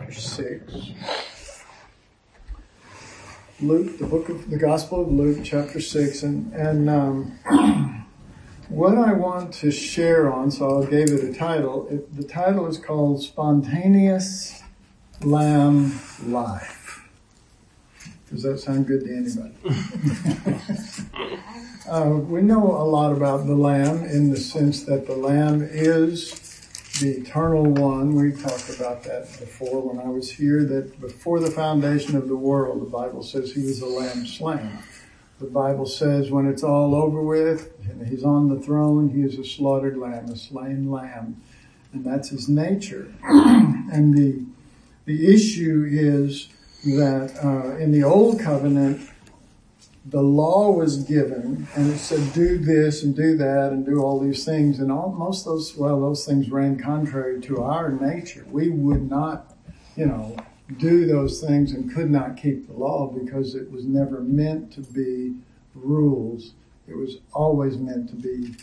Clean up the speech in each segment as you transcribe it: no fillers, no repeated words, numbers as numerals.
chapter 6. Luke, the Gospel of Luke, chapter 6. And what I want to share on, so I gave it a title. The title is called Spontaneous Lamb Life. Does that sound good to anybody? We know a lot about the Lamb in the sense that the Lamb is the eternal one. We talked about that before when I was here, that before the foundation of the world, the Bible says he was a lamb slain. The Bible says when it's all over with, and he's on the throne, he is a slaughtered lamb, a slain lamb. And that's his nature. And the issue is that in the Old Covenant, the law was given, and it said, do this and do that and do all these things. And most of those things ran contrary to our nature. We would not, do those things and could not keep the law because it was never meant to be rules. It was always meant to be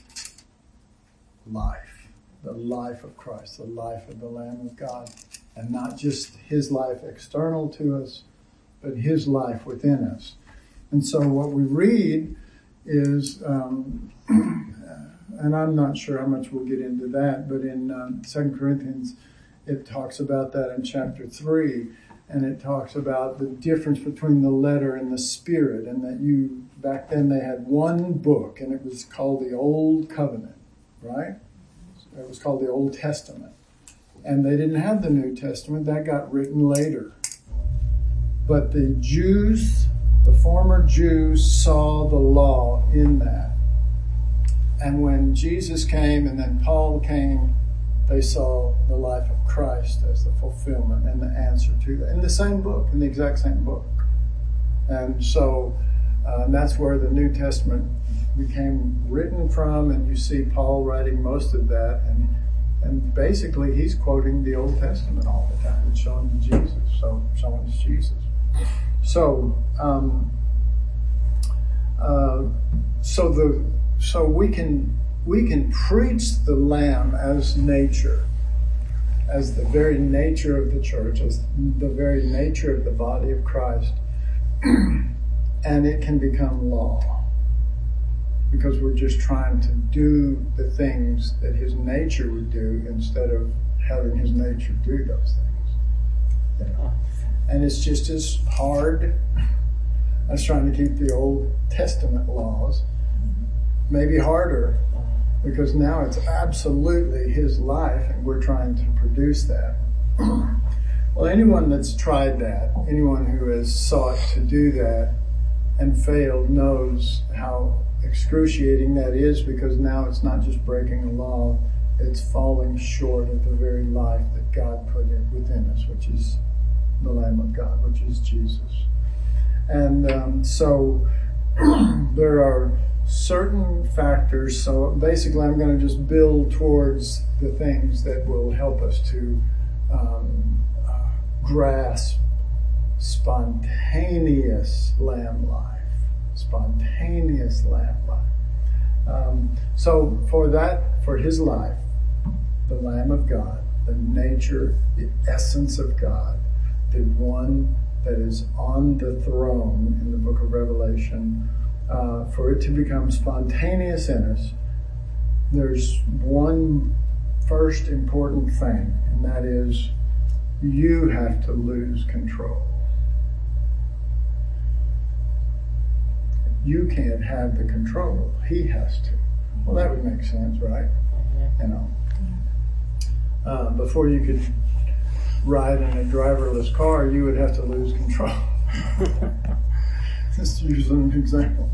life, the life of Christ, the life of the Lamb of God. And not just his life external to us, but his life within us. And so what we read is, and I'm not sure how much we'll get into that, but in 2 Corinthians, it talks about that in chapter 3, and it talks about the difference between the letter and the spirit, and that back then they had one book, and it was called the Old Covenant, right? It was called the Old Testament. And they didn't have the New Testament. That got written later. But the former Jews saw the law in that. And when Jesus came and then Paul came, they saw the life of Christ as the fulfillment and the answer to that. In the same book, in the exact same book. And so that's where the New Testament became written from, and you see Paul writing most of that. And basically he's quoting the Old Testament all the time and showing Jesus. So showing us Jesus. So we can preach the Lamb as nature, as the very nature of the church, as the very nature of the body of Christ, and it can become law because we're just trying to do the things that his nature would do instead of having his nature do those things. And it's just as hard as trying to keep the Old Testament laws, maybe harder, because now it's absolutely his life and we're trying to produce that. Well, anyone that's tried that, anyone who has sought to do that and failed knows how excruciating that is, because now it's not just breaking the law, it's falling short of the very life that God put within us, which is the Lamb of God, which is Jesus. And so there are certain factors. So basically I'm going to just build towards the things that will help us to grasp spontaneous lamb life. Spontaneous lamb life. So for his life, the Lamb of God, the nature, the essence of God, the one that is on the throne in the book of Revelation, for it to become spontaneous in us, there's one first important thing, and that is you have to lose control. You can't have the control. He has to. Well, that would make sense, right? Before you could ride in a driverless car, you would have to lose control. Just to use an example.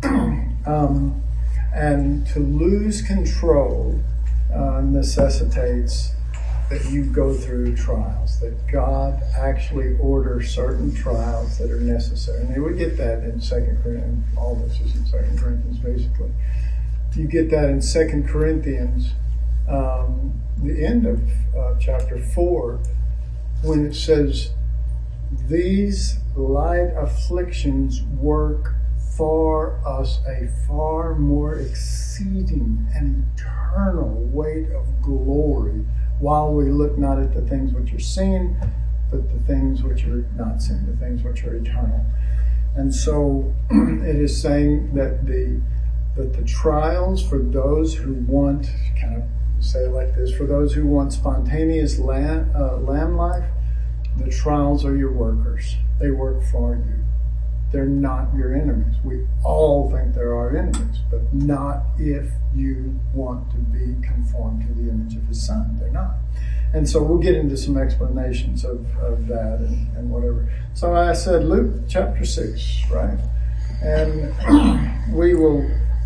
And to lose control necessitates that you go through trials, that God actually orders certain trials that are necessary. And we get that in 2 Corinthians. All this is in 2 Corinthians, basically. You get that in 2 Corinthians, the end of chapter 4, when it says, these light afflictions work for us a far more exceeding and eternal weight of glory, while we look not at the things which are seen, but the things which are not seen, the things which are eternal. And so it is saying that the trials for those who want, kind of say it like this, for those who want spontaneous lamb life, the trials are your workers. They work for you. They're not your enemies. We all think they're our enemies, but not if you want to be conformed to the image of His Son. They're not. And so we'll get into some explanations of that and whatever. So I said Luke chapter 6, right? And we will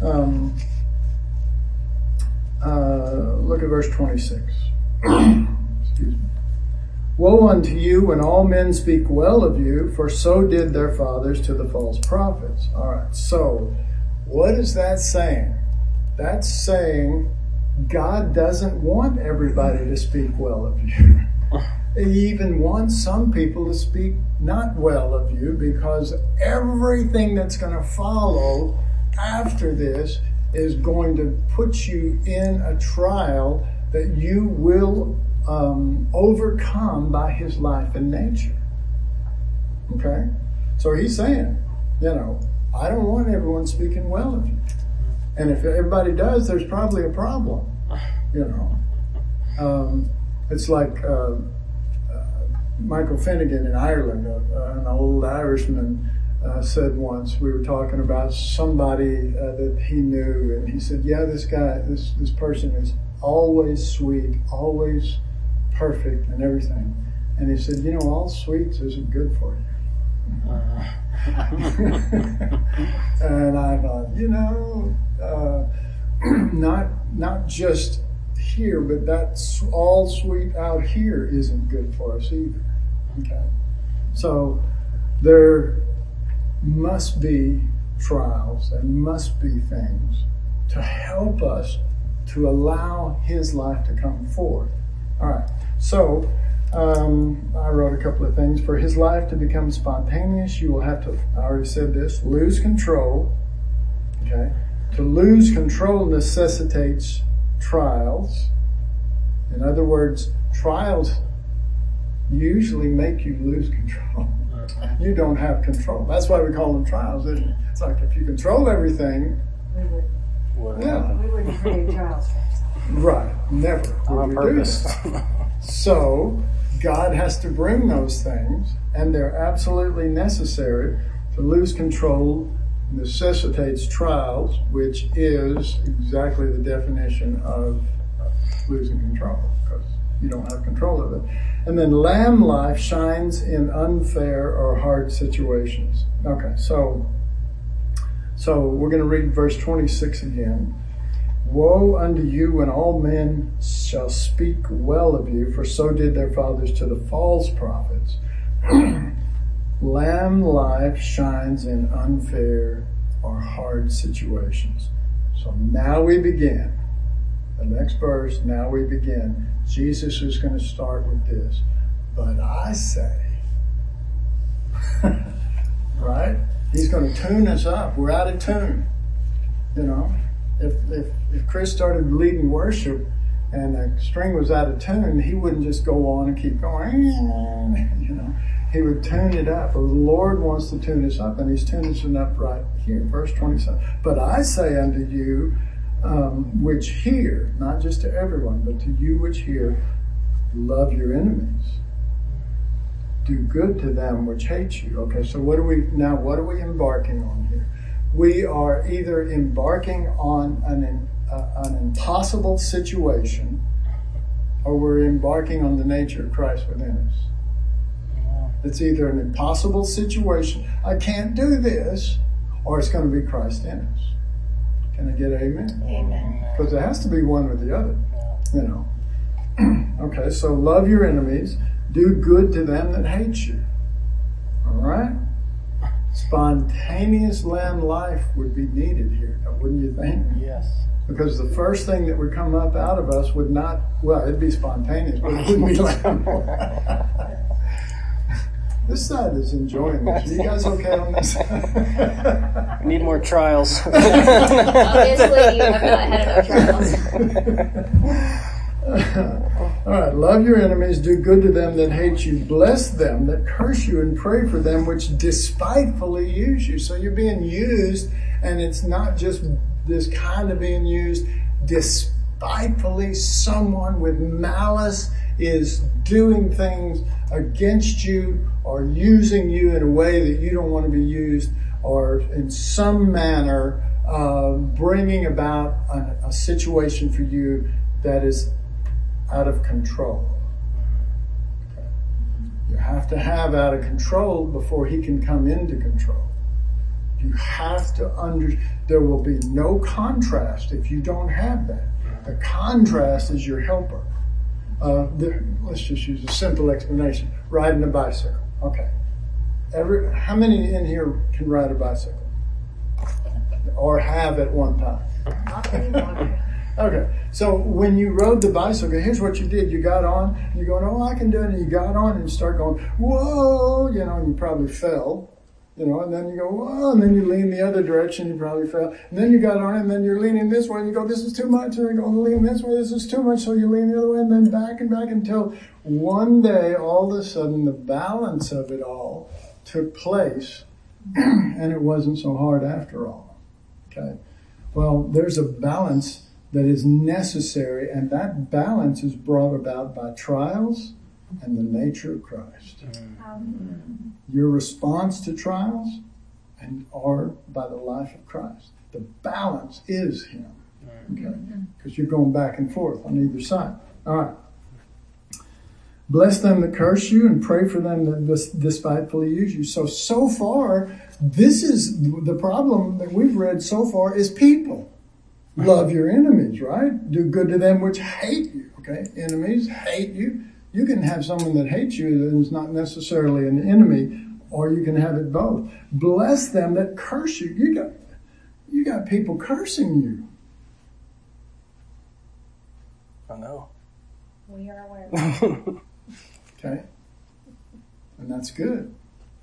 look at verse 26. Excuse me. Woe unto you when all men speak well of you, for so did their fathers to the false prophets. All right, so what is that saying? That's saying God doesn't want everybody to speak well of you. He even wants some people to speak not well of you, because everything that's going to follow after this is going to put you in a trial that you will overcome by His life and nature. Okay? So He's saying, I don't want everyone speaking well of you. And if everybody does, there's probably a problem. It's like Michael Finnegan in Ireland, an old Irishman, said once, we were talking about somebody that he knew, and he said, yeah, this guy, this person is always sweet, always perfect and everything. And he said, all sweets isn't good for you. And I thought, not just here, but that's all sweet out here isn't good for us either. Okay. So there must be trials, there must be things to help us to allow His life to come forth. All right. So I wrote a couple of things. For His life to become spontaneous, you will have to, I already said this, lose control. Okay. To lose control necessitates trials. In other words, trials usually make you lose control. You don't have control. That's why we call them trials, isn't it? It's like if you control everything, we wouldn't create trials for ourselves. Right. Never. On purpose. So God has to bring those things, and they're absolutely necessary. To lose control necessitates trials, which is exactly the definition of losing control, because you don't have control of it. And then lamb life shines in unfair or hard situations. Okay, so we're going to read verse 26 again. Woe unto you when all men shall speak well of you, for so did their fathers to the false prophets. Lamb life shines in unfair or hard situations. So now we begin. The next verse, now we begin. Jesus is going to start with this. But I say, right? He's going to tune us up. We're out of tune. If Chris started leading worship and the string was out of tune, he wouldn't just go on and keep going. He would tune it up. The Lord wants to tune us up, and He's tuning us up right here, verse 27. But I say unto you, which hear, not just to everyone, but to you which hear, love your enemies. Do good to them which hate you. Okay, so what are we embarking on here? We are either embarking on an impossible situation, or we're embarking on the nature of Christ within us. It's either an impossible situation, I can't do this, or it's going to be Christ in us. Can I get amen? Amen. Because it has to be one or the other, Okay, so love your enemies, do good to them that hate you. All right? Spontaneous lamb life would be needed here, wouldn't you think? Yes. Because the first thing that would come up out of us would not, it'd be spontaneous, but it wouldn't be lamb. This side is enjoying this. Are you guys okay on this? Need more trials. Obviously, you have not had enough trials. All right, love your enemies, do good to them that hate you, bless them that curse you, and pray for them which despitefully use you. So you're being used, and it's not just this kind of being used. Despitefully, someone with malice is doing things against you or using you in a way that you don't want to be used, or in some manner bringing about a situation for you that is out of control. Okay. You have to have out of control before he can come into control. You have to there will be no contrast if you don't have that. The contrast is your helper. Let's just use a simple explanation. Riding a bicycle. Okay. How many in here can ride a bicycle? Or have at one time? Not anymore. Okay, so when you rode the bicycle, here's what you did. You got on, and you're going, oh, I can do it. And you got on and you start going, whoa, and you probably fell, and then you go, whoa, and then you lean the other direction, you probably fell. And then you got on, and then you're leaning this way, and you go, this is too much. And you go, lean this way, this is too much. So you lean the other way, and then back and back until one day, all of a sudden, the balance of it all took place, and it wasn't so hard after all. Okay, well, there's a balance that is necessary, and that balance is brought about by trials and the nature of Christ. Your response to trials or by the life of Christ. The balance is him. Okay? Because you're going back and forth on either side. All right. Bless them that curse you and pray for them that despitefully use you. So far, this is the problem that we've read so far is people. Love your enemies, right? Do good to them which hate you, okay? Enemies hate you. You can have someone that hates you that is not necessarily an enemy, or you can have it both. Bless them that curse you. You got people cursing you. I know. We are aware. Okay? And that's good.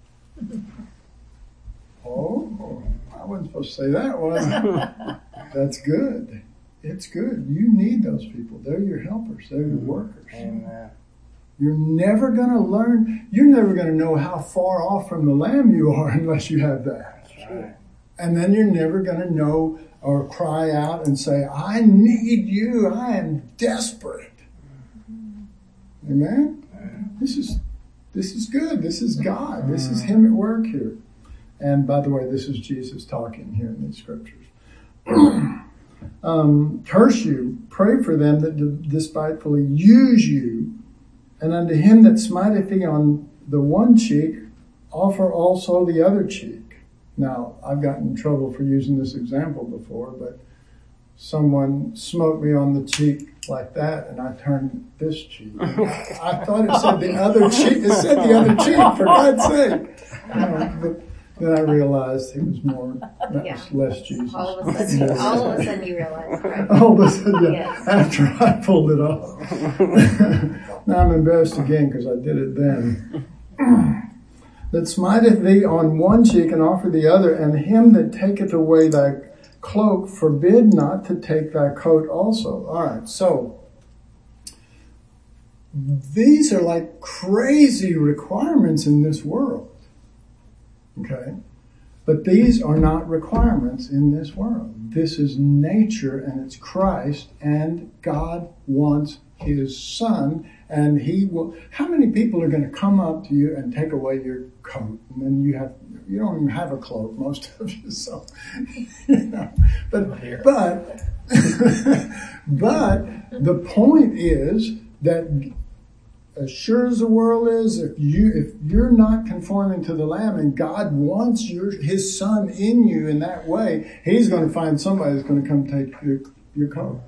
Oh, I wasn't supposed to say that, was I? That's good. It's good. You need those people. They're your helpers. They're your workers. Amen. You're never going to learn. You're never going to know how far off from the Lamb you are unless you have that. That's right. And then you're never going to know or cry out and say, I need you. I am desperate. Amen? This is good. This is God. This is him at work here. And by the way, this is Jesus talking here in these scriptures. Curse you, pray for them that despitefully use you, and unto him that smiteth thee on the one cheek, offer also the other cheek. Now, I've gotten in trouble for using this example before, but someone smote me on the cheek like that, and I turned this cheek. I thought it said the other cheek. It said the other cheek, for God's sake. But then I realized he was was less Jesus. All of a sudden you realize, right? All of a sudden, yeah. Yes. After I pulled it off. Now I'm embarrassed again because I did it then. That smiteth thee on one cheek and offer the other, and him that taketh away thy cloak forbid not to take thy coat also. All right, so these are like crazy requirements in this world. Okay? But these are not requirements in this world. This is nature, and it's Christ, and God wants his Son, and he will. How many people are going to come up to you and take away your coat, and then you don't even have a cloak, most of you, so but the point is that as sure as the world is, if you're not conforming to the Lamb and God wants his Son in you in that way, he's going to find somebody that's going to come take your coat.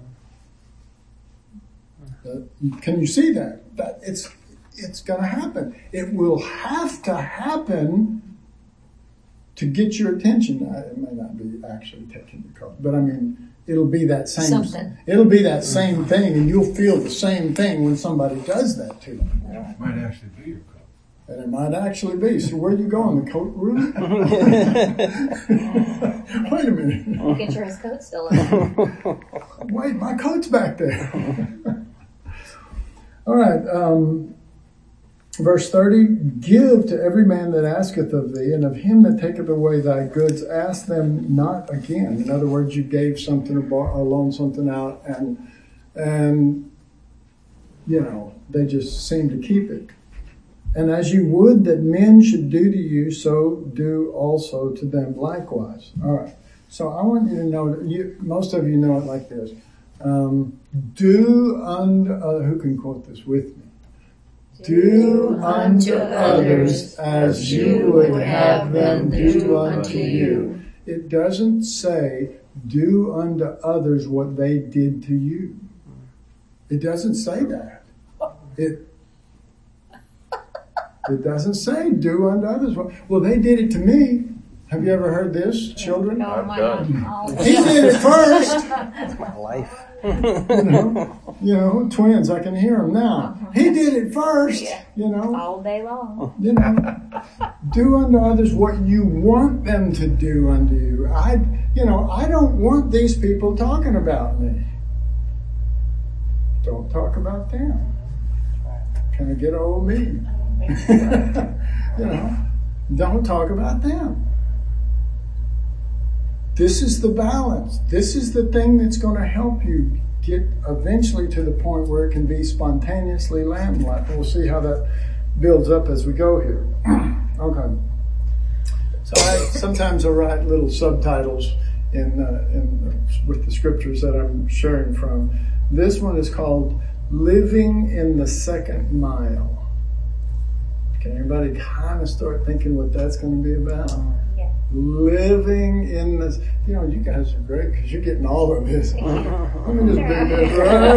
Can you see that? That it's going to happen. It will have to happen to get your attention. It may not be actually taking your coat, but I mean, it'll be that same something. It'll be that same thing, and you'll feel the same thing when somebody does that to you. It might actually be your coat. And it might actually be. So where are you going? The coat room? Wait a minute. Get your coat still on. Wait, my coat's back there. All right. Verse 30, give to every man that asketh of thee, and of him that taketh away thy goods, ask them not again. In other words, you gave something or loaned something out, and they just seem to keep it. And as you would that men should do to you, so do also to them likewise. All right. So I want you to know, most of you know it like this. Do unto, who can quote this with me? Do unto others as you would have them do unto you. It doesn't say, do unto others what they did to you. It doesn't say that. It doesn't say, do unto others. Well, they did it to me. Have you ever heard this, children? No, I've my done. God. He did it first. That's my life. Twins, I can hear them now. He did it first, All day long. Do unto others what you want them to do unto you. I don't want these people talking about me. Don't talk about them. Can I get old me? Don't talk about them. This is the balance. This is the thing that's going to help you get eventually to the point where it can be spontaneously lamb-like. We'll see how that builds up as we go here. Okay. So sometimes I write little subtitles with the scriptures that I'm sharing from. This one is called Living in the Second Mile. Can everybody kind of start thinking what that's going to be about? Yeah. Living in this, you guys are great because you're getting all of this. Let me just bring this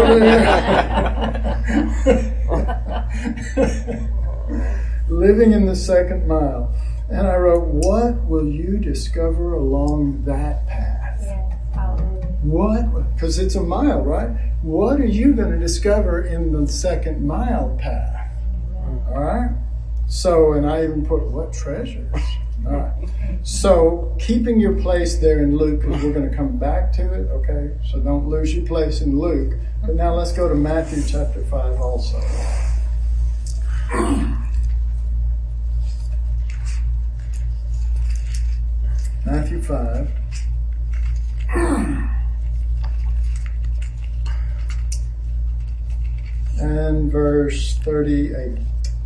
right over here. Living in the second mile. And I wrote, what will you discover along that path? Yeah. Hallelujah. What? Because it's a mile, right? What are you going to discover in the second mile path? All right? So, and I even put, what treasures? All right. So, keeping your place there in Luke, because we're going to come back to it, okay? So don't lose your place in Luke. But now let's go to Matthew chapter 5 also. Matthew 5. And verse 38.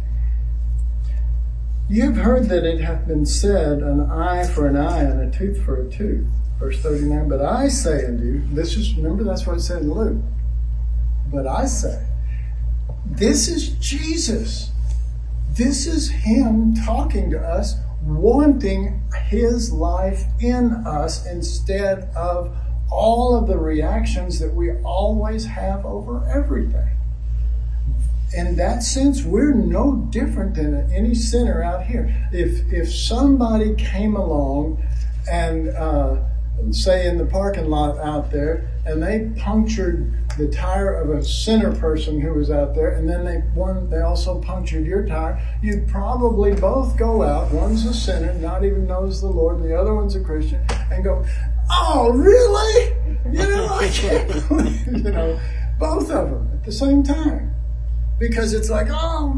You have heard that it hath been said, an eye for an eye and a tooth for a tooth. Verse 39, but I say unto you, remember that's what it said in Luke. But I say, this is Jesus. This is him talking to us, wanting his life in us instead of all of the reactions that we always have over everything. In that sense, we're no different than any sinner out here. If somebody came along and say in the parking lot out there, and they punctured the tire of a sinner person who was out there, and then they also punctured your tire, you'd probably both go out. One's a sinner, not even knows the Lord, and the other one's a Christian, and go, oh, really? I can't believe, both of them at the same time. Because it's like,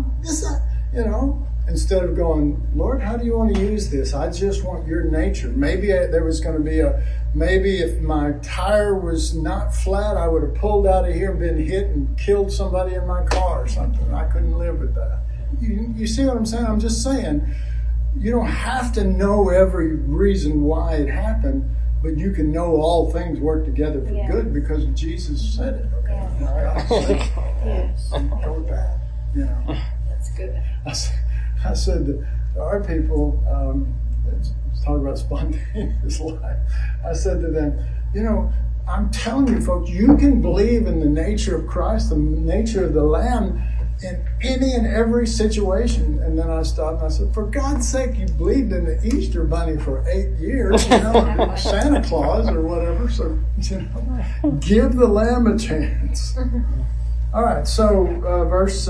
instead of going, Lord, how do you want to use this? I just want your nature. Maybe there was going to be maybe if my tire was not flat, I would have pulled out of here and been hit and killed somebody in my car or something. I couldn't live with that. You see what I'm saying? I'm just saying, you don't have to know every reason why it happened, but you can know all things work together for good because Jesus said it. Okay. Yes. Go with that. That's good. I said to our people, talking about spontaneous life, I said to them, I'm telling you folks, you can believe in the nature of Christ, the nature of the Lamb, in any and every situation. And then I stopped and I said, for God's sake, you believed in the Easter Bunny for 8 years, Santa Claus or whatever. So, give the Lamb a chance. All right, so verse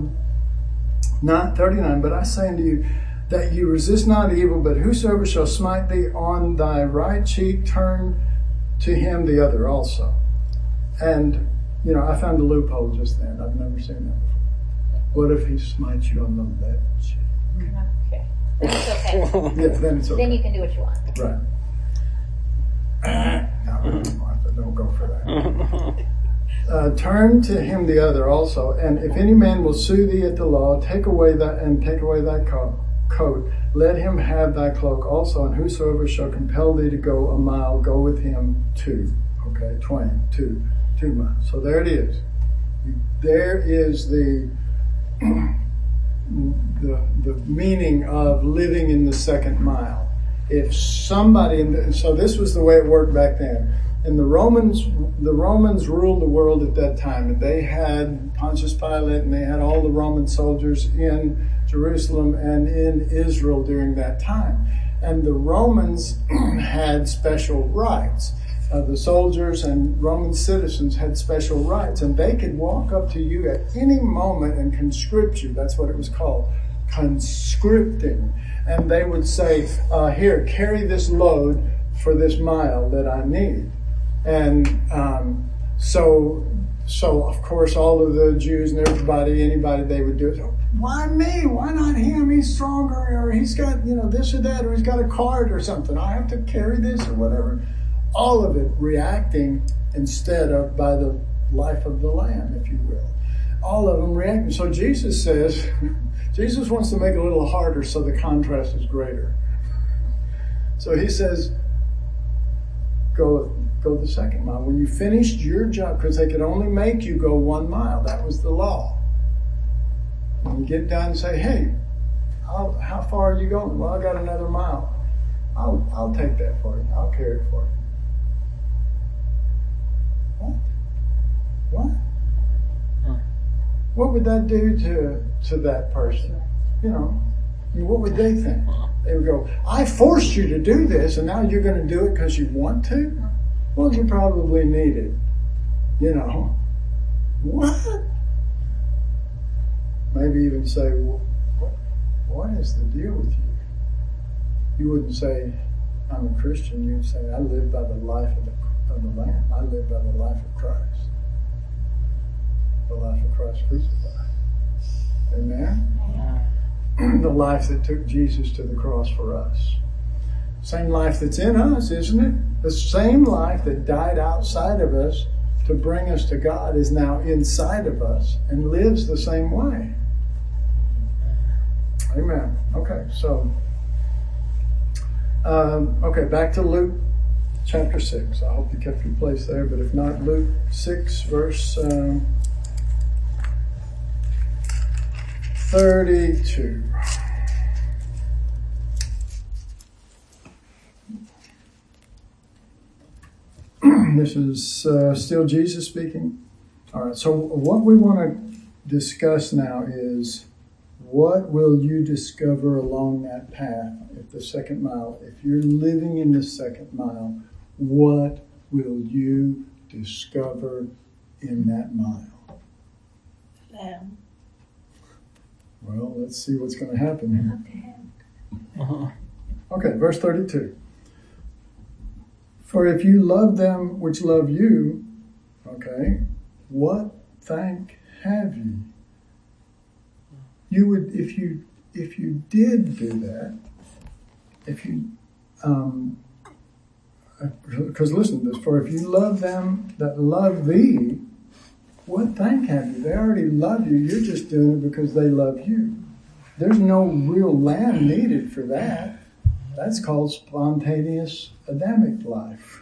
39, but I say unto you that you resist not evil, but whosoever shall smite thee on thy right cheek, turn to him the other also. And, I found a loophole just then. I've never seen that before. What if he smites you on the left cheek? Okay. Then it's okay. Yeah, then it's okay. Then you can do what you want. Right. No, Martha, don't go for that. Turn to him the other also, and if any man will sue thee at the law, take away thy coat. Let him have thy cloak also, and whosoever shall compel thee to go a mile, go with him 2. Okay, 2 miles. So there it is. There is the meaning of living in the second mile. If somebody, so this was the way it worked back then. And the Romans ruled the world at that time, and they had Pontius Pilate, and they had all the Roman soldiers in Jerusalem and in Israel during that time. And the Romans had special rights. The soldiers and Roman citizens had special rights, and they could walk up to you at any moment and conscript you. That's what it was called, conscripting. And they would say, here, carry this load for this mile that I need. And so of course, all of the Jews and anybody, they would do it. Why me? Why not him? He's stronger, or he's got, this or that, or he's got a cart or something. I have to carry this or whatever. All of it reacting instead of by the life of the Lamb, if you will. All of them reacting. So Jesus says, Jesus wants to make it a little harder so the contrast is greater. So he says, go the second mile. When you finished your job, because they could only make you go 1 mile. That was the law. When you get done and say, hey, how far are you going? Well, I got another mile. I'll take that for you. I'll carry it for you. What? What would that do to that person? What would they think? They would go, I forced you to do this, and now you're going to do it because you want to? Well, you probably need it. What? Maybe even say, what is the deal with you? You wouldn't say, I'm a Christian. You'd say, I live by the life of the Lamb. I live by the life of Christ. The life of Christ crucified. Amen? The life that took Jesus to the cross for us. Same life that's in us, isn't it? The same life that died outside of us to bring us to God is now inside of us and lives the same way. Amen. Okay, so back to Luke chapter 6. I hope you kept your place there, but if not, Luke 6 verse 32. This is still Jesus speaking. All right, so what we want to discuss now is, what will you discover along that path at the second mile? If you're living in the second mile, what will you discover in that mile? Lamb. Well, let's see what's going to happen here. Okay, verse 32. For if you love them which love you, what thank have you? You would, if you did do that, because listen to this, for if you love them that love thee, what thank have you? They already love you. You're just doing it because they love you. There's no real lamb needed for that. That's called spontaneous Adamic life.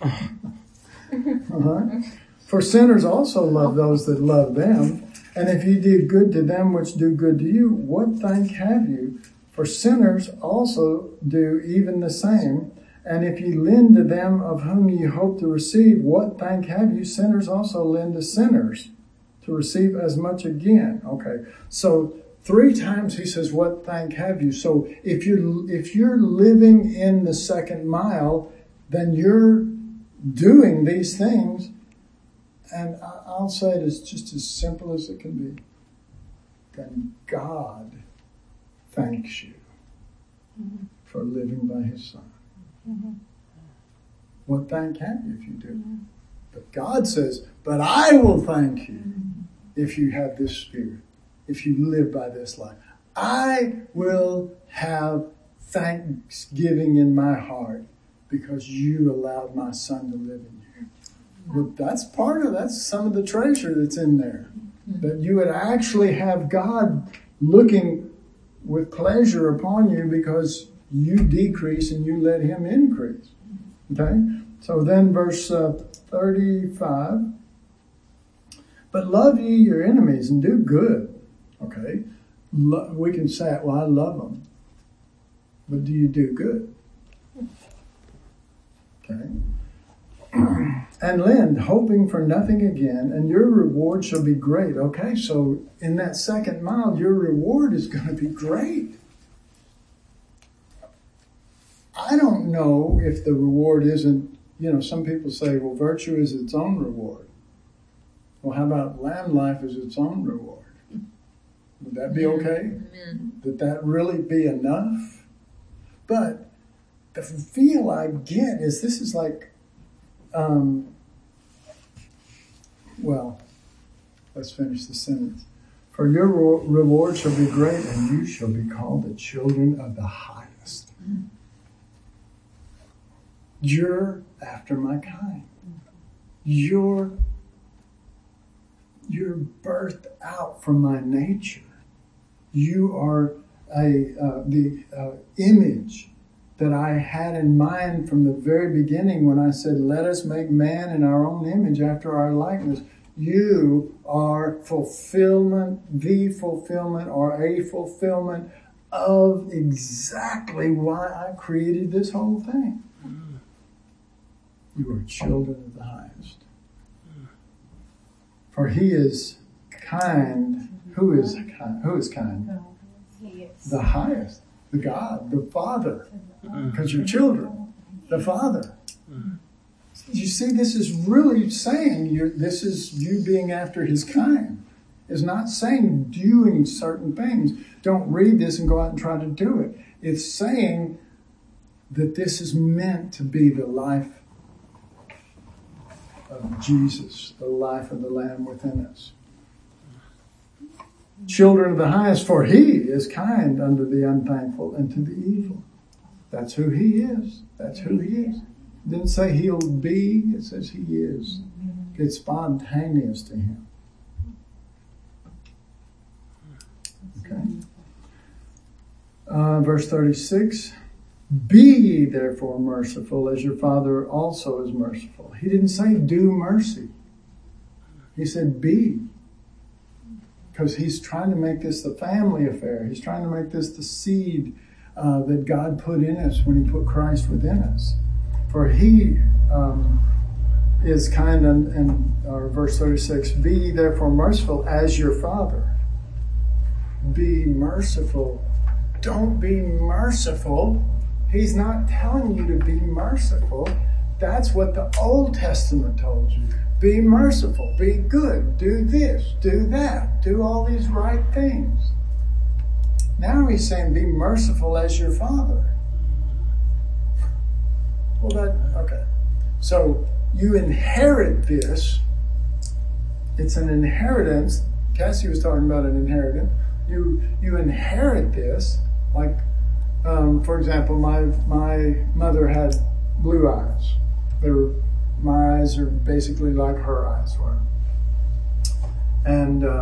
For sinners also love those that love them. And if you did good to them which do good to you, what thank have you? For sinners also do even the same. And if ye lend to them of whom ye hope to receive, what thank have you? Sinners also lend to sinners to receive as much again. Okay, so 3 times he says, what thank have you? So if you're living in the second mile, then you're doing these things. And I'll say it is just as simple as it can be. Then God thanks you for living by his Son. What thank have you if you do? But God says, but I will thank you if you have this spirit if you live by this life. I will have thanksgiving in my heart because you allowed my son to live in you. Well, that's some of the treasure that's in there. That you would actually have God looking with pleasure upon you because you decrease and you let him increase. Okay? So then verse 35. But love ye your enemies and do good. Okay? We can say, well, I love them. But do you do good? Okay? And lend, hoping for nothing again, and your reward shall be great. Okay, so in that second mile, your reward is going to be great. I don't know if the reward isn't, some people say, well, virtue is its own reward. Well, how about land life is its own reward? Would that be okay? Would that really be enough? But the feel I get is this is like, let's finish the sentence. For your reward shall be great, and you shall be called the children of the highest. You're after my kind. You're birthed out from my nature. You are the image that I had in mind from the very beginning when I said, let us make man in our own image after our likeness. You are fulfillment, the fulfillment or a fulfillment of exactly why I created this whole thing. You are children of the highest. For he is kind. Who is kind? Who is kind? He is. The highest. The God, the Father. Because you're children. The Father. You see, this is really saying this is you being after his kind. It's not saying doing certain things. Don't read this and go out and try to do it. It's saying that this is meant to be the life of Jesus, the life of the Lamb within us. Children of the highest, for he is kind unto the unthankful and to the evil. That's who he is. That's who he is. It didn't say he'll be, it says he is. It's spontaneous to him. Okay. Verse 36. Be ye therefore merciful as your Father also is merciful. He didn't say do mercy. He said be. Because he's trying to make this the family affair. He's trying to make this the seed that God put in us when he put Christ within us. For he is kind and verse 36, be ye therefore merciful as your Father. Be merciful. Don't be merciful. He's not telling you to be merciful. That's what the Old Testament told you. Be merciful. Be good. Do this. Do that. Do all these right things. Now he's saying be merciful as your Father. Well, okay. So you inherit this. It's an inheritance. Cassie was talking about an inheritance. You inherit this. Like, for example, my mother had blue eyes. My eyes are basically like her eyes were. And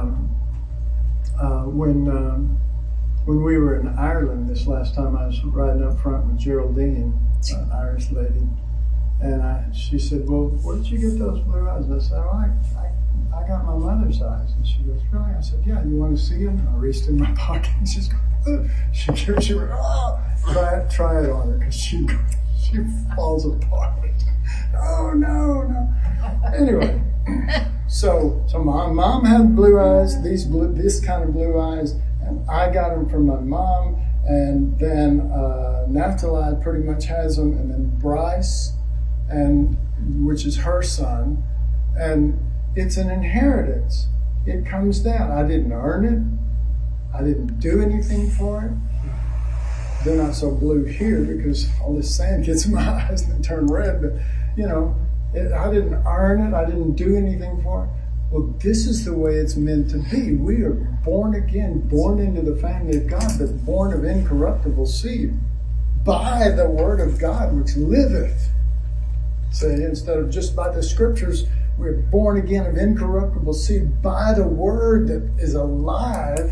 when we were in Ireland this last time, I was riding up front with Geraldine, an Irish lady, and she said, well, where did you get those blue eyes? And I said, oh, I got my mother's eyes. And she goes, really? I said, yeah, you want to see them? And I reached in my pocket and she's going, ugh. She went, oh, try it on her, because she falls apart. Oh, no. Anyway, so my mom had blue eyes, this kind of blue eyes, and I got them from my mom, and then Naphtali pretty much has them, and then Bryce, which is her son, and it's an inheritance. It comes down. I didn't earn it. I didn't do anything for it. They're not so blue here because all this sand gets in my eyes and they turn red. But, I didn't earn it. I didn't do anything for it. Well, this is the way it's meant to be. We are born again, born into the family of God, but born of incorruptible seed by the word of God which liveth. Say, instead of just by the scriptures, we're born again of incorruptible seed by the word that is alive.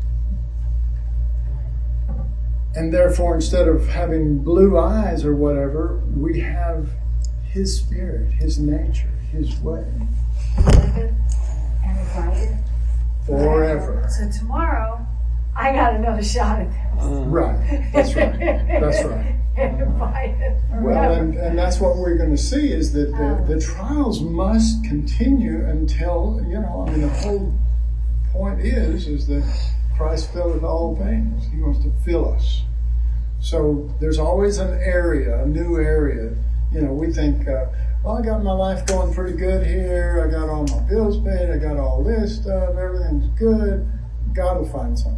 And therefore, instead of having blue eyes or whatever, we have His Spirit, His nature, His way. Liveth and abideth Forever. So tomorrow, I got another shot at this. Right. That's right. That's right. And abideth Well, forever. and that's what we're going to see is that the trials must continue until, the whole point is that Christ filleth all things. He wants to fill us. So there's always an area, a new area. We think, well, I got my life going pretty good here. I got all my bills paid. I got all this stuff. Everything's good. God will find something.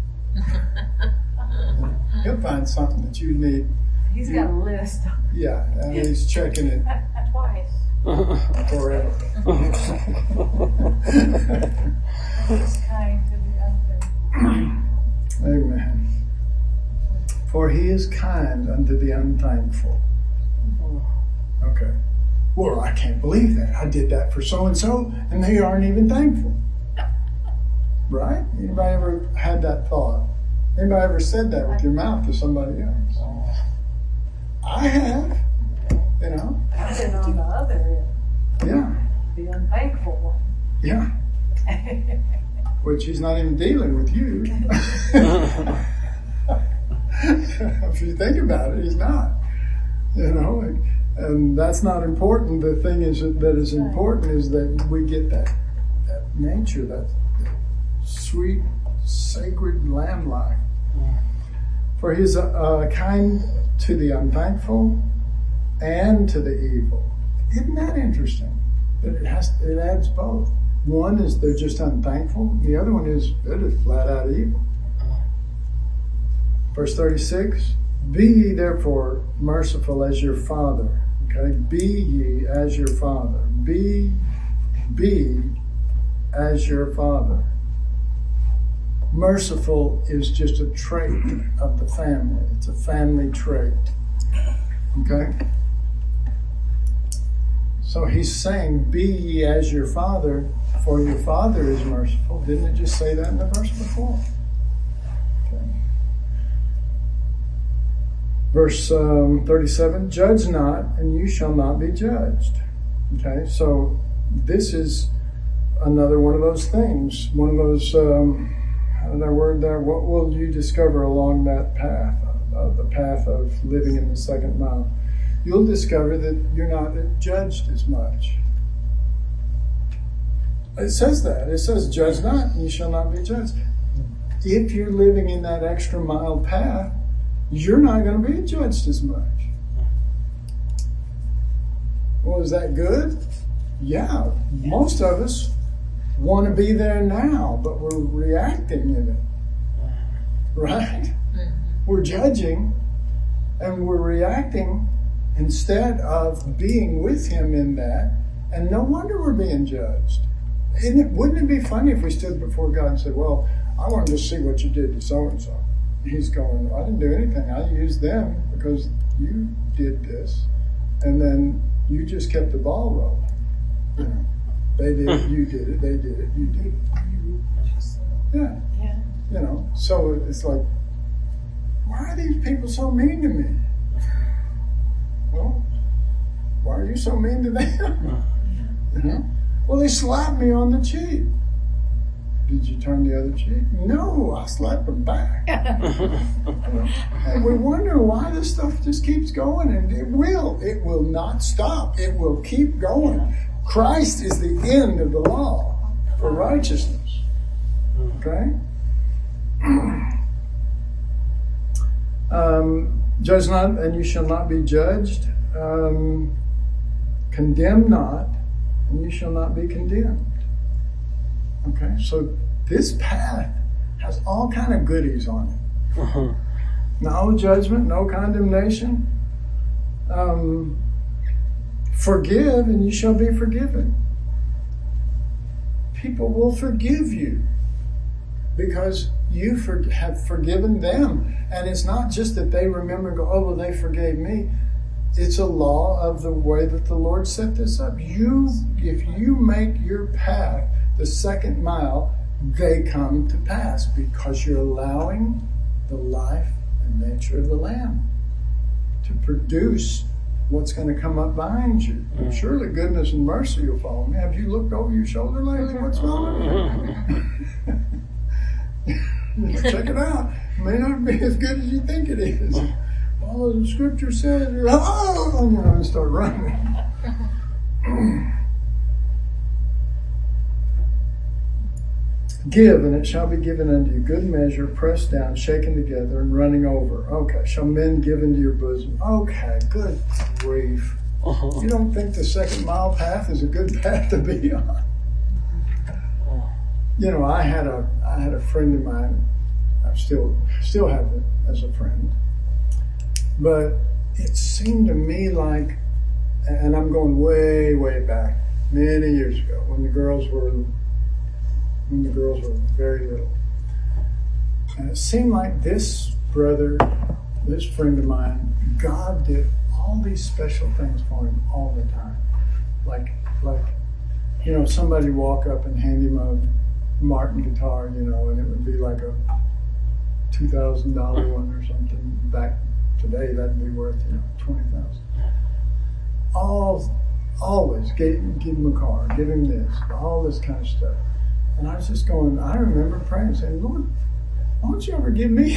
He'll find something that you need. He's got a list. Yeah, and he's checking it Twice. forever. He's kind to the unfaithful. Amen. For he is kind unto the unthankful. Okay. Well, I can't believe that. I did that for so-and-so, and they aren't even thankful. Right? Anybody ever had that thought? Anybody ever said that with your mouth to somebody else? I have. I've been on the other end, Yeah. the unthankful one. Yeah. Which he's not even dealing with you. If you think about it, he's not. And that's not important. The thing is that is important is that we get that nature, that sweet, sacred lamb life. For he's kind to the unthankful and to the evil. Isn't that interesting? That it adds both. One is they're just unthankful. The other one is they're just flat out evil. Verse 36, be ye therefore merciful as your Father. Okay, be ye as your Father. Be as your Father. Merciful is just a trait of the family. It's a family trait. Okay? So he's saying, be ye as your Father, for your Father is merciful. Didn't it just say that in the verse before? Okay. Verse 37, judge not, and you shall not be judged. Okay, so this is another one of those things. One of those, how did I word there? What will you discover along that path, the path of living in the second mile? You'll discover that you're not judged as much. It says that. It says, judge not, and you shall not be judged. If you're living in that extra mile path, you're not going to be judged as much. Well, is that good? Yeah. Most of us want to be there now, but we're reacting in it. Right? We're judging and we're reacting instead of being with Him in that. And no wonder we're being judged. Wouldn't it be funny if we stood before God and said, well, I want to just see what you did to so-and-so. He's going, I didn't do anything. I used them because you did this. And then you just kept the ball rolling. They did it, you did it, they did it, you did it. Yeah. So it's like, why are these people so mean to me? Well, why are you so mean to them? Well, they slapped me on the cheek. Did you turn the other cheek? No, I slapped them back. And we wonder why this stuff just keeps going, and it will not stop. It will keep going. Christ is the end of the law for righteousness. Okay? Judge not, and you shall not be judged. Condemn not, and you shall not be condemned. Okay, so this path has all kind of goodies on it. No judgment, no condemnation. Forgive, and you shall be forgiven. people will forgive you because you have forgiven them. And it's not just that they remember and go, oh, well, they forgave me. It's a law of the way that the Lord set this up. If you make your path the second mile, they come to pass because you're allowing the life and nature of the Lamb to produce what's going to come up behind you. And surely goodness and mercy will follow me. Have you looked over your shoulder lately? What's going on? Check it out. It may not be as good as you think it is. All the scripture says, and start running. Give, and it shall be given unto you, good measure, pressed down, shaken together, and running over. Okay, shall men give into your bosom? Okay, good grief. You don't think the second mile path is a good path to be on? You know, I had a friend of mine. I still have it as a friend. But it seemed to me like, and I'm going way, way back, many years ago, when the girls were very little. And it seemed like this brother, this friend of mine, God did all these special things for him all the time. Like somebody walk up and hand him a Martin guitar, and it would be like a $2,000 one or something. Back today, that'd be worth $20,000. Always give him a car, give him this, all this kind of stuff. And I was just going, I remember praying, saying, Lord, why don't you ever give me?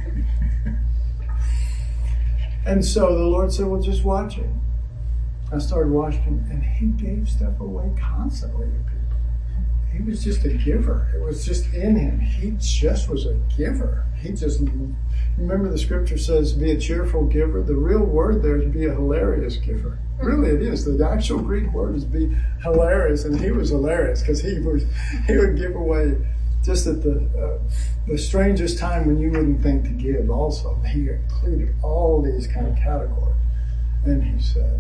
And so the Lord said, well, just watch it. I started watching, and he gave stuff away constantly to people. He was just a giver. It was just in him. He just was a giver. Remember the scripture says, be a cheerful giver. The real word there is be a hilarious giver. Really, it is. The actual Greek word is be hilarious, and he was hilarious because he would give away just at the strangest time when you wouldn't think to give. Also, he included all these kind of categories, and he said,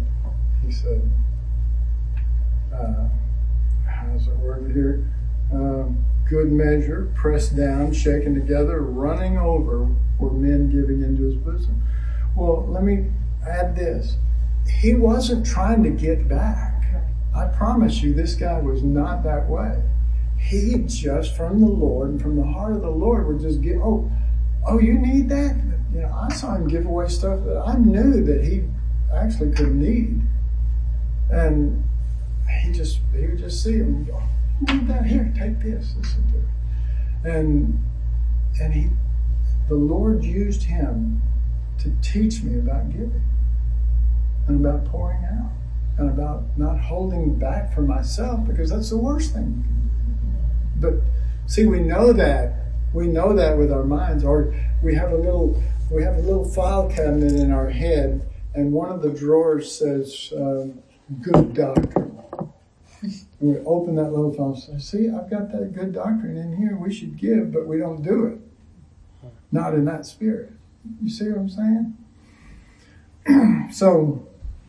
how's it worded here? Good measure, pressed down, shaken together, running over, were men giving into his bosom. Well, let me add this. He wasn't trying to get back. I promise you, this guy was not that way. He just, from the Lord and from the heart of the Lord, would just give, oh, you need that? I saw him give away stuff that I knew that he actually could need. And he would just see him and go, you need that? Here, take this. This will do it. And the Lord used him to teach me about giving and about pouring out and about not holding back for myself, because that's the worst thing you can do. But see, we know that with our minds, or we have a little file cabinet in our head, and one of the drawers says good doctrine. And we open that little file and say, see, I've got that good doctrine in here. We should give, but we don't do it. Not in that spirit. You see what I'm saying? So,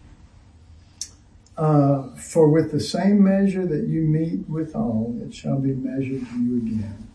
for with the same measure that you meet withal, it shall be measured to you again.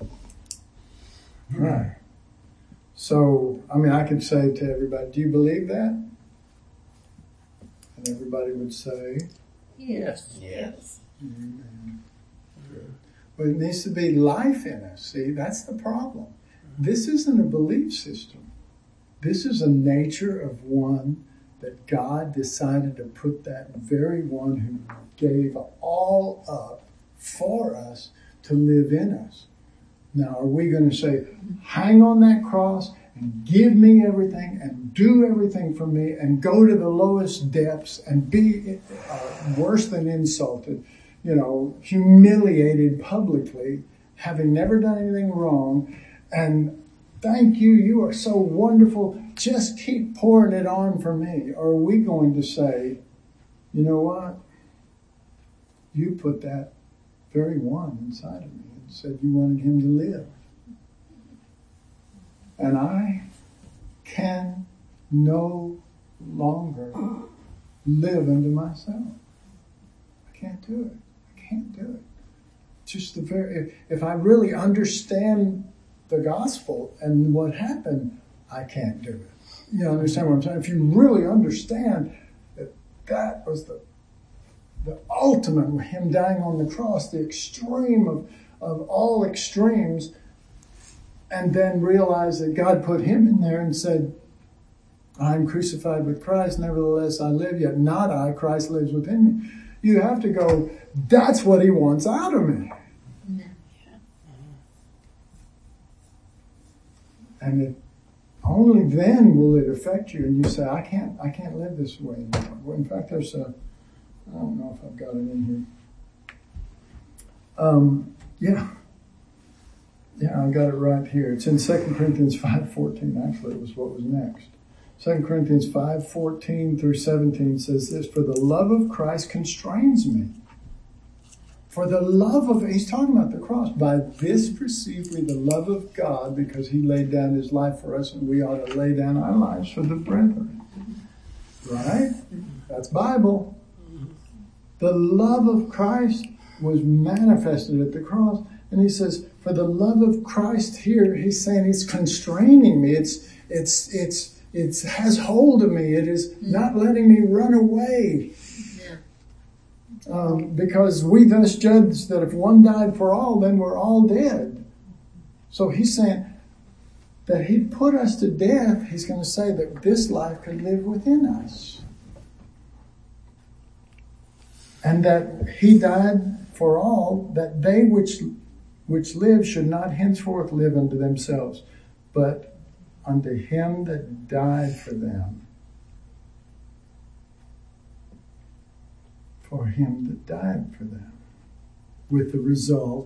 Right. So, I could say to everybody, do you believe that? And everybody would say, yes. Yes. Amen. Good. But it needs to be life in us. See, that's the problem. This isn't a belief system. This is a nature of one that God decided to put that very one who gave all up for us to live in us. Now, are we going to say, hang on that cross and give me everything and do everything for me and go to the lowest depths and be worse than insulted, humiliated publicly, having never done anything wrong, and thank you, you are so wonderful, just keep pouring it on for me? Or are we going to say, you know what? You put that very one inside of me and said you wanted him to live. And I can no longer live unto myself. I can't do it. just if I really understand the gospel and what happened, I can't do it. You understand what I'm saying? If you really understand that was the ultimate, him dying on the cross, the extreme of all extremes, and then realize that God put him in there and said, I'm crucified with Christ, nevertheless I live, yet not I, Christ lives within me. You have to go, that's what he wants out of me. And only then will it affect you, and you say, I can't live this way anymore. Well, in fact, there's I don't know if I've got it in here. Yeah, I got it right here. It's in 2 Corinthians 5:14. Actually, it was what was next. 2 Corinthians 5:14 through 17 says this, for the love of Christ constrains me. For the love of, he's talking about the cross. By this perceive we the love of God, because he laid down his life for us, and we ought to lay down our lives for the brethren. Right? That's Bible. The love of Christ was manifested at the cross. And he says, for the love of Christ here, he's saying it's constraining me. It has hold of me. It is not letting me run away. Because we thus judge that if one died for all, then we're all dead. So he's saying that he put us to death. He's going to say that this life could live within us. And that he died for all, that they which live should not henceforth live unto themselves, but unto him that died for them. For him that died for them. With the result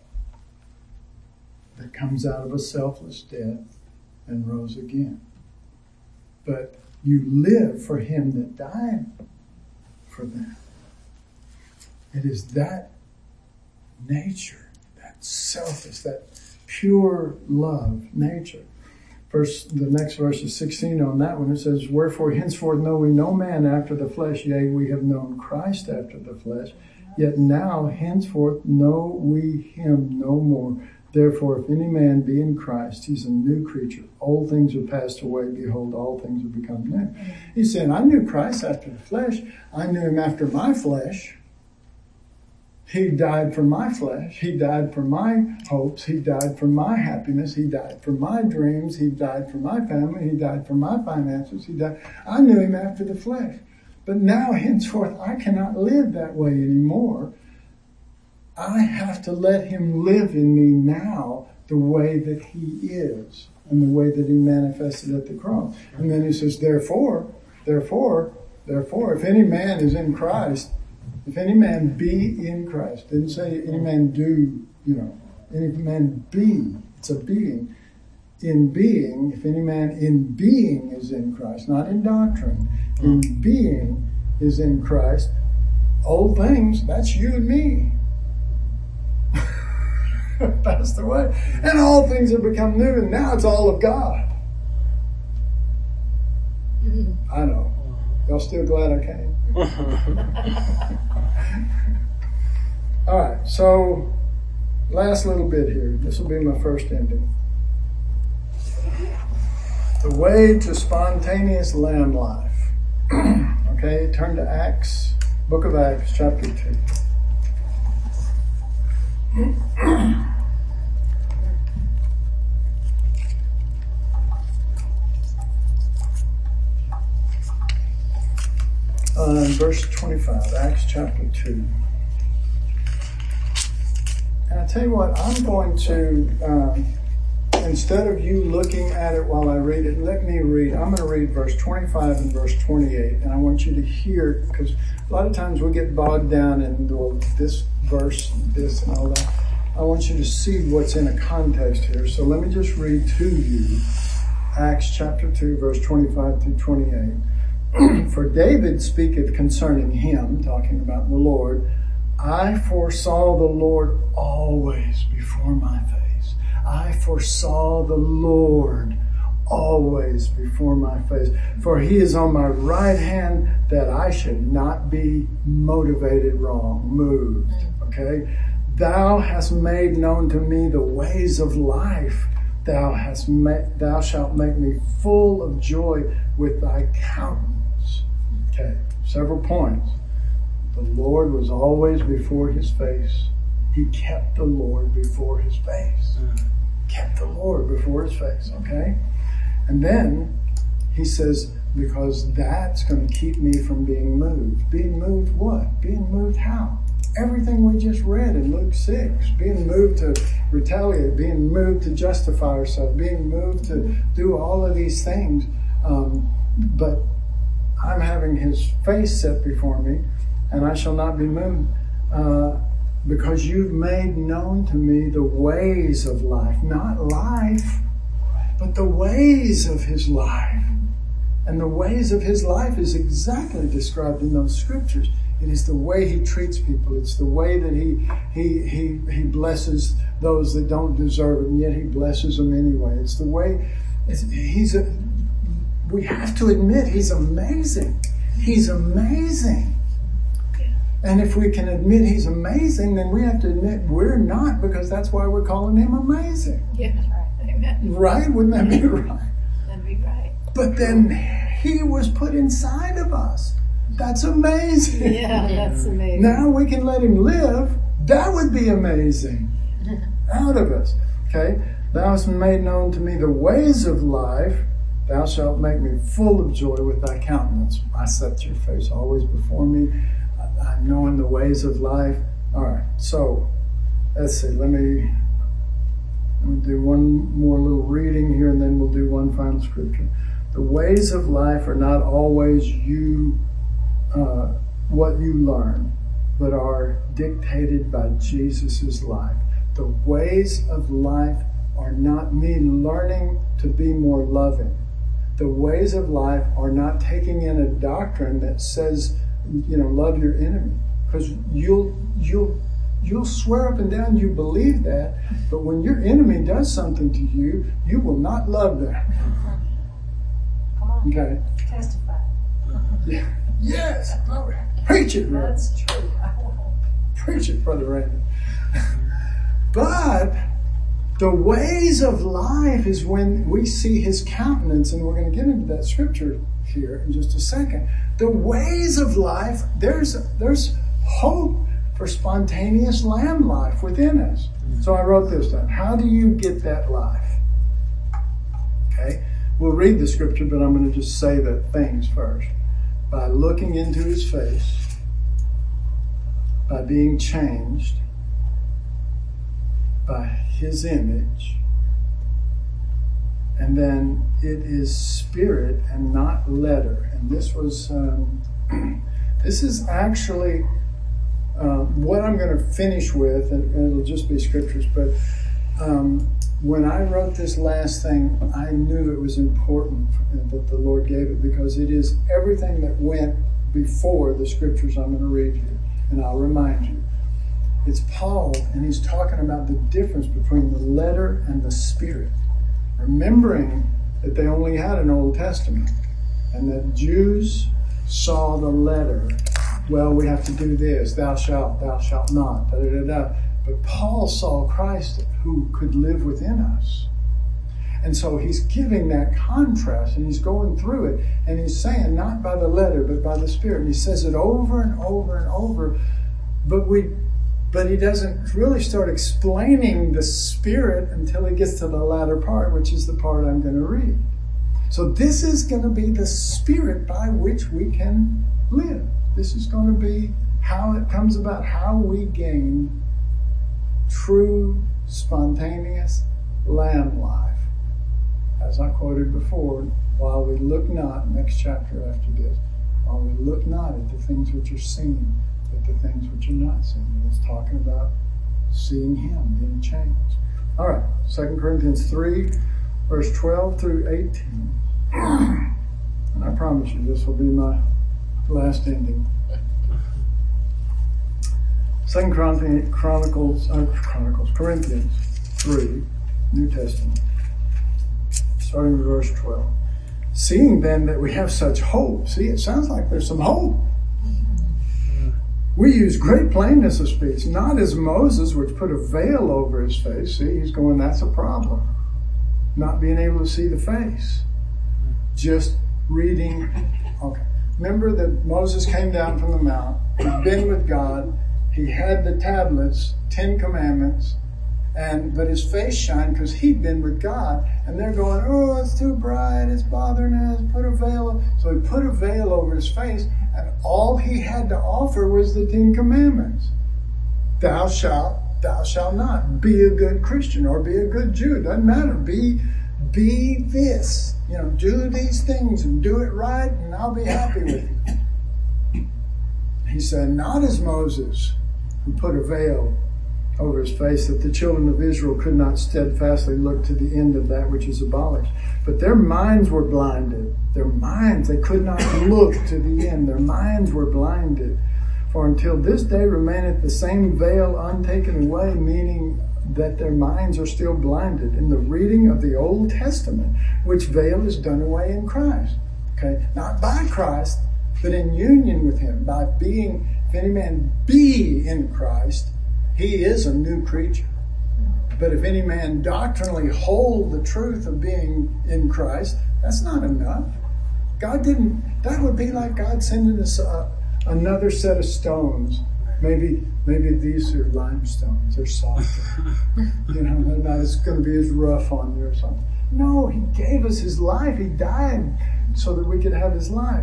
that comes out of a selfless death and rose again. But you live for him that died for them. It is that nature, that selfless, that pure love nature. The next verse is 16 on that one. It says, wherefore henceforth know we no man after the flesh, yea, we have known Christ after the flesh, yet now henceforth know we him no more. Therefore, if any man be in Christ, he's a new creature. Old things are passed away. Behold, all things have become new. He's saying, I knew Christ after the flesh. I knew him after my flesh. He died for my flesh. He died for my hopes. He died for my happiness. He died for my dreams. He died for my family. He died for my finances. He died. I knew him after the flesh. But now, henceforth, I cannot live that way anymore. I have to let him live in me now the way that he is and the way that he manifested at the cross. And then he says, therefore, if any man is in Christ, if any man be in Christ, didn't say any man do, any man be, it's a being. In being, if any man in being is in Christ, not in doctrine, in being is in Christ, old things, that's you and me. Passed away. And all things have become new, and now it's all of God. I know. Y'all still glad I came? All right, so last little bit here. This will be my first ending. The way to spontaneous lamb life. Okay, turn to Acts, book of Acts, chapter 2. Verse 25, Acts chapter 2. And I tell you what, I'm going to, instead of you looking at it while I read it, let me read. I'm going to read verse 25 and verse 28. And I want you to hear, because a lot of times we get bogged down in this verse, this and all that. I want you to see what's in a context here. So let me just read to you Acts chapter 2, verse 25 through 28. For David speaketh concerning him, talking about the Lord, I foresaw the Lord always before my face. I foresaw the Lord always before my face. For he is on my right hand, that I should not be motivated wrong, moved. Okay? Thou hast made known to me the ways of life. Thou shalt make me full of joy with thy countenance. Okay, several points. The Lord was always before his face. He kept the Lord before his face. Kept the Lord before his face, okay? And then he says, because that's going to keep me from being moved. Being moved what? Being moved how? Everything we just read in Luke 6. Being moved to retaliate, being moved to justify ourselves, being moved to do all of these things. But I'm having his face set before me, and I shall not be moved. Because you've made known to me the ways of life. Not life, but the ways of his life. And the ways of his life is exactly described in those scriptures. It is the way he treats people. It's the way that he blesses those that don't deserve it, and yet he blesses them anyway. It's the way we have to admit he's amazing. He's amazing. And if we can admit he's amazing, then we have to admit we're not, because that's why we're calling him amazing. Yeah, that's right. Amen. Right? Wouldn't that be right? That'd be right. But then he was put inside of us. That's amazing. Yeah, that's amazing. Now we can let him live. That would be amazing. Out of us. Okay? Thou hast made known to me the ways of life. Thou shalt make me full of joy with thy countenance. I set your face always before me. I'm knowing the ways of life. All right, so let's see. Let me do one more little reading here, and then we'll do one final scripture. The ways of life are not always what you learn, but are dictated by Jesus' life. The ways of life are not me learning to be more loving. The ways of life are not taking in a doctrine that says, love your enemy, because you'll swear up and down you believe that, but when your enemy does something to you, you will not love them. Come on. Okay. Testify. Yeah. Yes. Glory. Preach it, brother. That's true. Preach it, Brother Raymond. But the ways of life is when we see his countenance, and we're going to get into that scripture here in just a second. The ways of life, there's hope for spontaneous lamb life within us. So I wrote this down. How do you get that life? Okay, we'll read the scripture, but I'm going to just say the things first. By looking into his face, by being changed by his image, and then it is spirit and not letter. And this was, this is actually what I'm going to finish with, and it'll just be scriptures. But when I wrote this last thing, I knew it was important that the Lord gave it, because it is everything that went before the scriptures I'm going to read you, and I'll remind you. It's Paul, and he's talking about the difference between the letter and the spirit. Remembering that they only had an Old Testament, and that Jews saw the letter. Well, we have to do this. Thou shalt not. Da, da, da, da. But Paul saw Christ who could live within us. And so he's giving that contrast, and he's going through it, and he's saying, not by the letter, but by the Spirit. And he says it over and over and over. But he doesn't really start explaining the Spirit until he gets to the latter part, which is the part I'm going to read. So this is going to be the Spirit by which we can live. This is going to be how it comes about, how we gain true, spontaneous lamb life. As I quoted before, while we look not, next chapter after this, while we look not at the things which are seen, but the things which are not seen. And it's talking about seeing him, being changed. All right, 2 Corinthians 3, verse 12 through 18. And I promise you, this will be my last ending. 2 Corinthians 3, New Testament, starting with verse 12. Seeing then that we have such hope. See, it sounds like there's some hope. We use great plainness of speech, not as Moses, which put a veil over his face. See, he's going, that's a problem. Not being able to see the face. Just reading. Okay. Remember that Moses came down from the mount. He'd been with God. He had the tablets, 10 commandments. But his face shined because he'd been with God. And they're going, oh, it's too bright. It's bothering us. Put a veil. So he put a veil over his face. And all he had to offer was the 10 commandments. Thou shalt not. Be a good Christian or be a good Jew. It doesn't matter. Be this. Do these things and do it right and I'll be happy with you. He said, not as Moses, who put a veil over his face that the children of Israel could not steadfastly look to the end of that which is abolished. But their minds were blinded. Their minds, they could not look to the end. Their minds were blinded. For until this day remaineth the same veil untaken away, meaning that their minds are still blinded in the reading of the Old Testament, which veil is done away in Christ. Okay, not by Christ, but in union with him, by being, if any man be in Christ, he is a new creature. But if any man doctrinally hold the truth of being in Christ, that's not enough. That would be like God sending us another set of stones. Maybe these are limestones. They're softer. They're not it's going to be as rough on you or something. No, he gave us his life. He died so that we could have his life.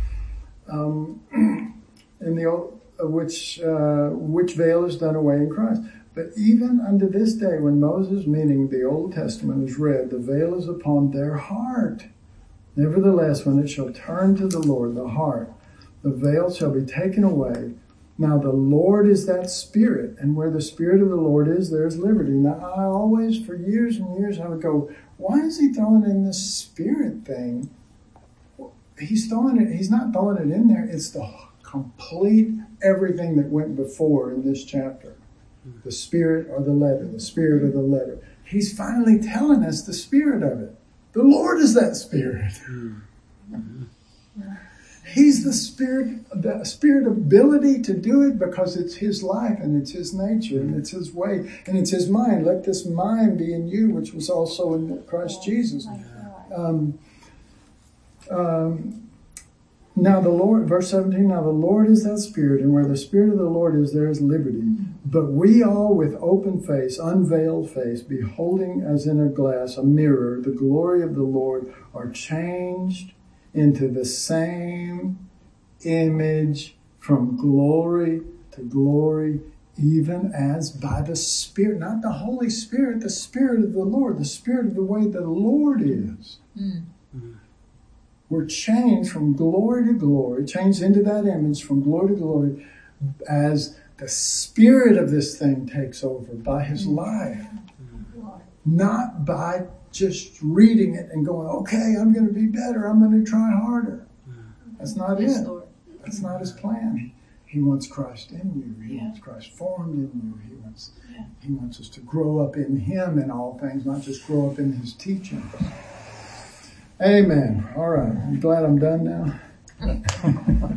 Which veil is done away in Christ. But even unto this day, when Moses, meaning the Old Testament, is read, the veil is upon their heart. Nevertheless, when it shall turn to the Lord, the heart, the veil shall be taken away. Now the Lord is that Spirit, and where the Spirit of the Lord is, there is liberty. Now I always, for years and years, I would go, why is he throwing in this Spirit thing? He's not throwing it in there. It's the complete everything that went before in this chapter. The Spirit or the letter, the Spirit of the letter. He's finally telling us the Spirit of it. The Lord is that Spirit. He's the Spirit ability to do it because it's his life and it's his nature and it's his way and it's his mind. Let this mind be in you, which was also in Christ Jesus. Now the Lord, verse 17, now the Lord is that Spirit, and where the Spirit of the Lord is, there is liberty. But we all with open face, unveiled face, beholding as in a glass, a mirror, the glory of the Lord, are changed into the same image from glory to glory, even as by the Spirit, not the Holy Spirit, the Spirit of the Lord, the Spirit of the way the Lord is. We're changed from glory to glory, changed into that image from glory to glory as the Spirit of this thing takes over by his life. Not by just reading it and going, okay, I'm going to be better. I'm going to try harder. That's not it. That's not his plan. He wants Christ in you. He wants Christ formed in you. He wants us to grow up in him in all things, not just grow up in his teachings. Amen. All right. I'm glad I'm done now.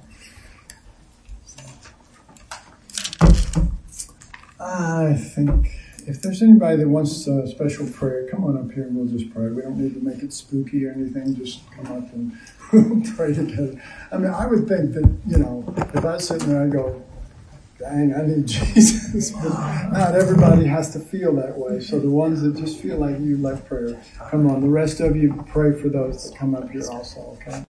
I think if there's anybody that wants a special prayer, come on up here and we'll just pray. We don't need to make it spooky or anything. Just come up and we'll pray together. I mean, I would think that, if I was sitting there, I'd go, dang, I need Jesus. But not everybody has to feel that way. So the ones that just feel like you like prayer, come on. The rest of you pray for those that come up here also, okay?